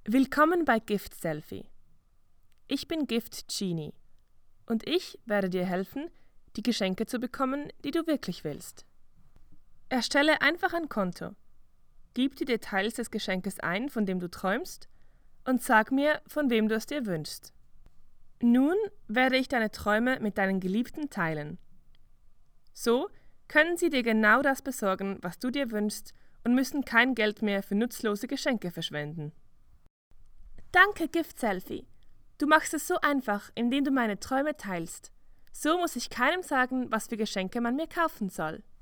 Willkommen bei Gift Selfie. Ich bin Gift Genie und ich werde dir helfen, die Geschenke zu bekommen, die du wirklich willst. Erstelle einfach ein Konto. Gib die Details des Geschenkes ein, von dem du träumst, und sag mir, von wem du es dir wünschst. Nun werde ich deine Träume mit deinen Geliebten teilen. So können sie dir genau das besorgen, was du dir wünschst, und müssen kein Geld mehr für nutzlose Geschenke verschwenden. Danke, Gift Selfie. Du machst es so einfach, indem du meine Träume teilst. So muss ich keinem sagen, was für Geschenke man mir kaufen soll.